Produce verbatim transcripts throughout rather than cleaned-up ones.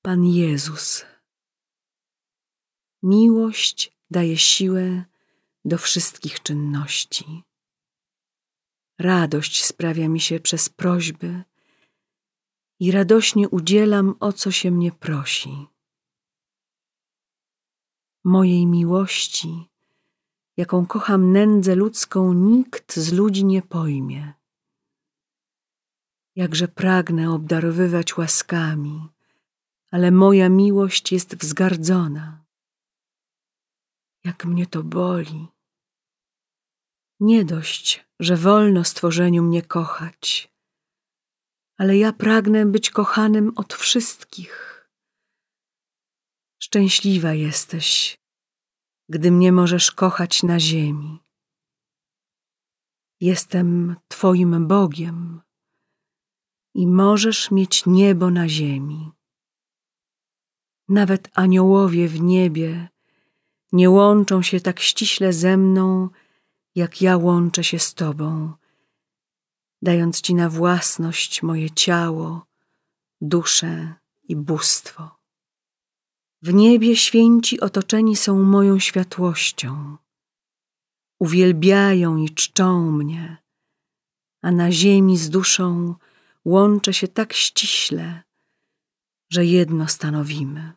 Pan Jezus. Miłość daje siłę do wszystkich czynności. Radość sprawia mi się przez prośby i radośnie udzielam, o co się mnie prosi. Mojej miłości, jaką kocham nędzę ludzką, nikt z ludzi nie pojmie. Jakże pragnę obdarowywać łaskami, ale moja miłość jest wzgardzona. Jak mnie to boli. Nie dość, że wolno stworzeniu mnie kochać, ale ja pragnę być kochanym od wszystkich. Szczęśliwa jesteś, gdy mnie możesz kochać na ziemi. Jestem Twoim Bogiem i możesz mieć niebo na ziemi. Nawet aniołowie w niebie nie łączą się tak ściśle ze mną, jak ja łączę się z Tobą, dając Ci na własność moje ciało, duszę i bóstwo. W niebie święci otoczeni są moją światłością, uwielbiają i czczą mnie, a na ziemi z duszą łączę się tak ściśle, że jedno stanowimy.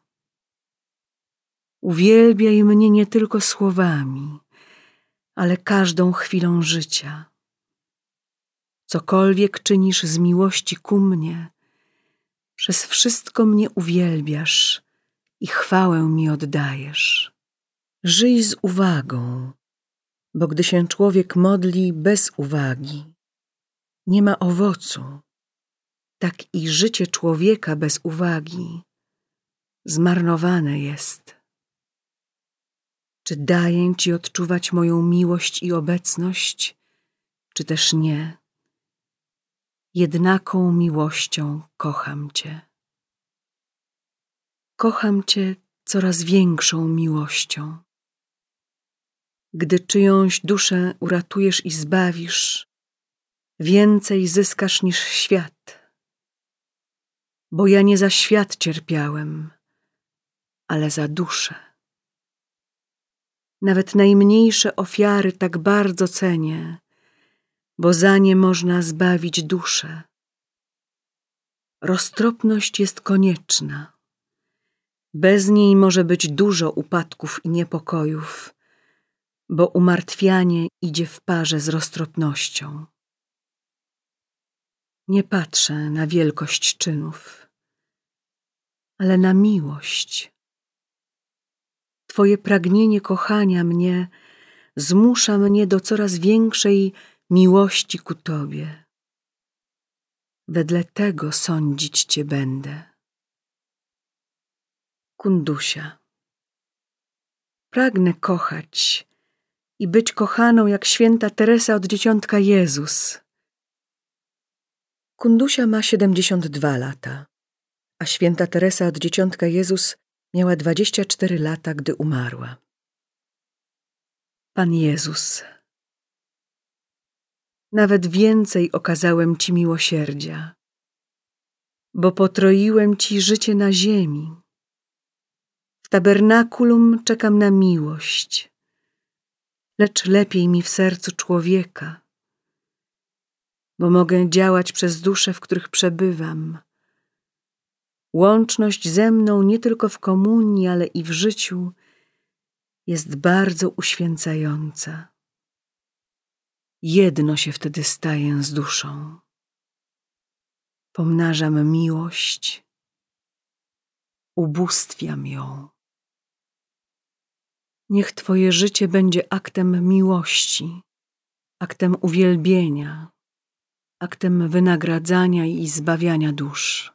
Uwielbiaj mnie nie tylko słowami, ale każdą chwilą życia. Cokolwiek czynisz z miłości ku mnie, przez wszystko mnie uwielbiasz i chwałę mi oddajesz. Żyj z uwagą, bo gdy się człowiek modli bez uwagi, nie ma owocu, tak i życie człowieka bez uwagi zmarnowane jest. Czy daję Ci odczuwać moją miłość i obecność, czy też nie? Jednaką miłością kocham Cię. Kocham Cię coraz większą miłością. Gdy czyjąś duszę uratujesz i zbawisz, więcej zyskasz niż świat. Bo ja nie za świat cierpiałem, ale za duszę. Nawet najmniejsze ofiary tak bardzo cenię, bo za nie można zbawić duszę. Roztropność jest konieczna. Bez niej może być dużo upadków i niepokojów, bo umartwianie idzie w parze z roztropnością. Nie patrzę na wielkość czynów, ale na miłość. Twoje pragnienie kochania mnie zmusza mnie do coraz większej miłości ku Tobie. Wedle tego sądzić Cię będę. Kundusia. Pragnę kochać i być kochaną jak święta Teresa od Dzieciątka Jezus. Kundusia ma siedemdziesiąt dwa lata, a święta Teresa od Dzieciątka Jezus miała dwadzieścia cztery lata, gdy umarła. Pan Jezus. Nawet więcej okazałem Ci miłosierdzia, bo potroiłem Ci życie na ziemi. W tabernakulum czekam na miłość, lecz lepiej mi w sercu człowieka, bo mogę działać przez dusze, w których przebywam. Łączność ze mną nie tylko w komunii, ale i w życiu jest bardzo uświęcająca. Jedno się wtedy staję z duszą. Pomnażam miłość, ubóstwiam ją. Niech Twoje życie będzie aktem miłości, aktem uwielbienia, aktem wynagradzania i zbawiania dusz.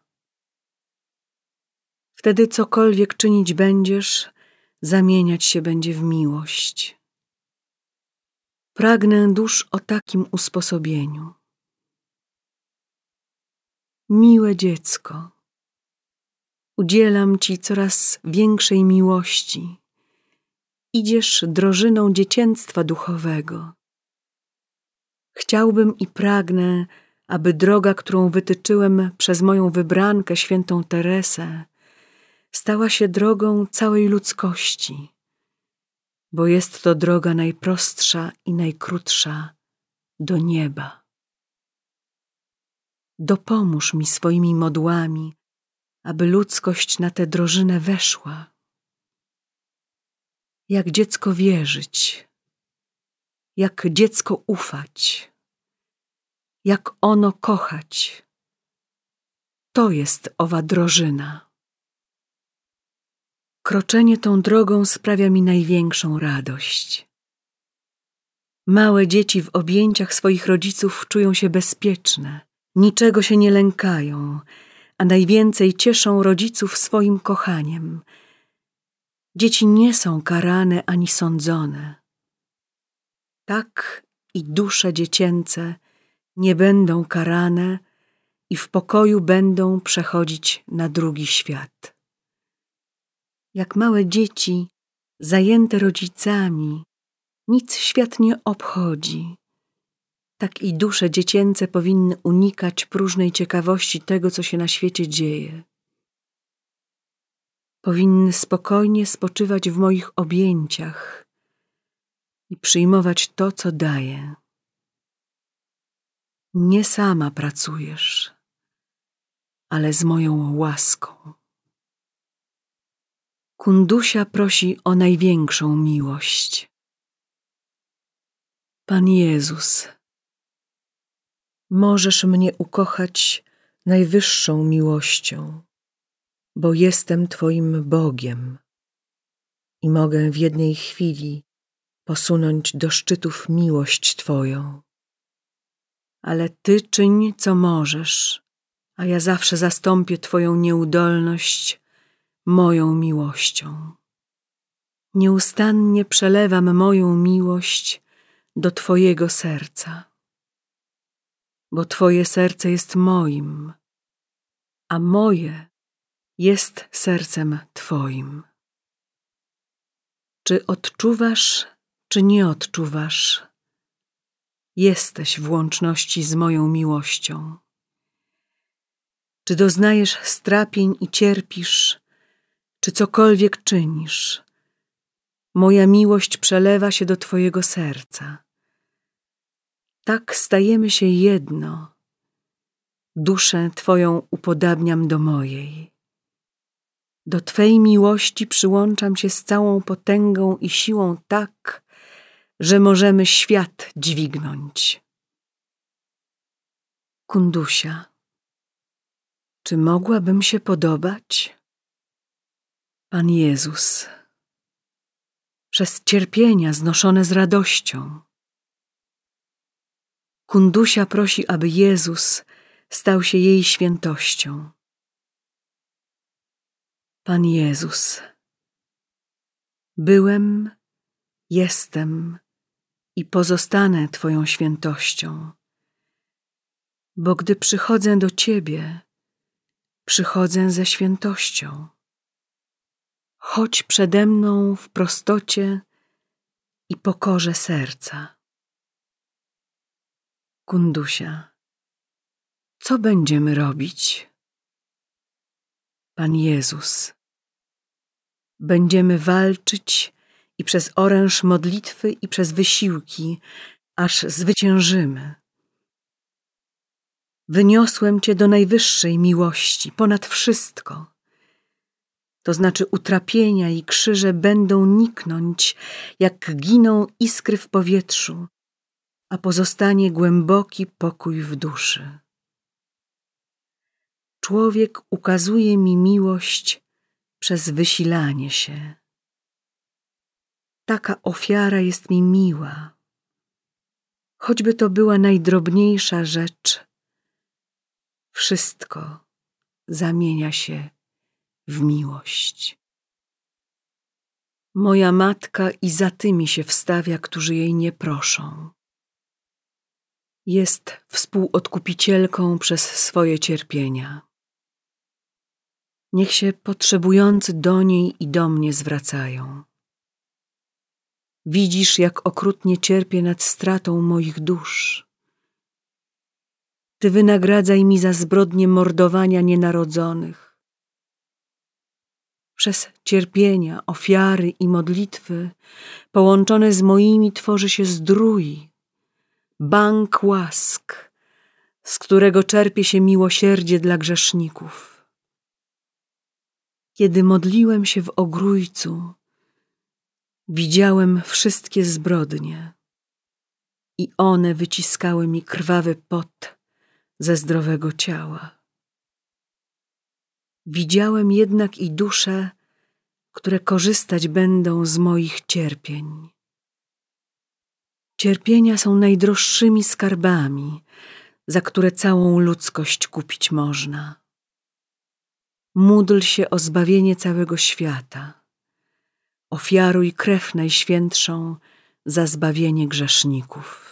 Wtedy cokolwiek czynić będziesz, zamieniać się będzie w miłość. Pragnę dusz o takim usposobieniu. Miłe dziecko, udzielam Ci coraz większej miłości. Idziesz drożyną dziecięctwa duchowego. Chciałbym i pragnę, aby droga, którą wytyczyłem przez moją wybrankę, świętą Teresę, stała się drogą całej ludzkości, bo jest to droga najprostsza i najkrótsza do nieba. Dopomóż mi swoimi modłami, aby ludzkość na tę drożynę weszła. Jak dziecko wierzyć, jak dziecko ufać, jak ono kochać. To jest owa drożyna. Kroczenie tą drogą sprawia mi największą radość. Małe dzieci w objęciach swoich rodziców czują się bezpieczne, niczego się nie lękają, a najwięcej cieszą rodziców swoim kochaniem. Dzieci nie są karane ani sądzone. Tak i dusze dziecięce nie będą karane i w pokoju będą przechodzić na drugi świat. Jak małe dzieci, zajęte rodzicami, nic świat nie obchodzi. Tak i dusze dziecięce powinny unikać próżnej ciekawości tego, co się na świecie dzieje. Powinny spokojnie spoczywać w moich objęciach i przyjmować to, co daję. Nie sama pracujesz, ale z moją łaską. Kundusia prosi o największą miłość. Pan Jezus, możesz mnie ukochać najwyższą miłością, bo jestem Twoim Bogiem i mogę w jednej chwili posunąć do szczytów miłość Twoją. Ale Ty czyń, co możesz, a ja zawsze zastąpię Twoją nieudolność moją miłością. Nieustannie przelewam moją miłość do Twojego serca, bo Twoje serce jest moim, a moje jest sercem Twoim. Czy odczuwasz, czy nie odczuwasz? Jesteś w łączności z moją miłością. Czy doznajesz strapień i cierpisz, czy cokolwiek czynisz? Moja miłość przelewa się do Twojego serca. Tak stajemy się jedno. Duszę Twoją upodabniam do mojej. Do Twej miłości przyłączam się z całą potęgą i siłą tak, że możemy świat dźwignąć. Kundusia, czy mogłabym się podobać? Pan Jezus, przez cierpienia znoszone z radością. Kundusia prosi, aby Jezus stał się jej świętością. Pan Jezus, byłem, jestem i pozostanę Twoją świętością, bo gdy przychodzę do Ciebie, przychodzę ze świętością. Chodź przede mną w prostocie i pokorze serca. Kundusia, co będziemy robić? Pan Jezus, będziemy walczyć i przez oręż modlitwy i przez wysiłki, aż zwyciężymy. Wyniosłem Cię do najwyższej miłości, ponad wszystko. To znaczy utrapienia i krzyże będą niknąć, jak giną iskry w powietrzu, a pozostanie głęboki pokój w duszy. Człowiek ukazuje mi miłość przez wysilanie się. Taka ofiara jest mi miła. Choćby to była najdrobniejsza rzecz, wszystko zamienia się w miłość. Moja matka i za tymi się wstawia, którzy jej nie proszą. Jest współodkupicielką przez swoje cierpienia. Niech się potrzebujący do niej i do mnie zwracają. Widzisz, jak okrutnie cierpię nad stratą moich dusz. Ty wynagradzaj mi za zbrodnie mordowania nienarodzonych. Przez cierpienia, ofiary i modlitwy połączone z moimi tworzy się zdrój, bank łask, z którego czerpie się miłosierdzie dla grzeszników. Kiedy modliłem się w ogrójcu, widziałem wszystkie zbrodnie i one wyciskały mi krwawy pot ze zdrowego ciała. Widziałem jednak i dusze, które korzystać będą z moich cierpień. Cierpienia są najdroższymi skarbami, za które całą ludzkość kupić można. Módl się o zbawienie całego świata. Ofiaruj krew najświętszą za zbawienie grzeszników.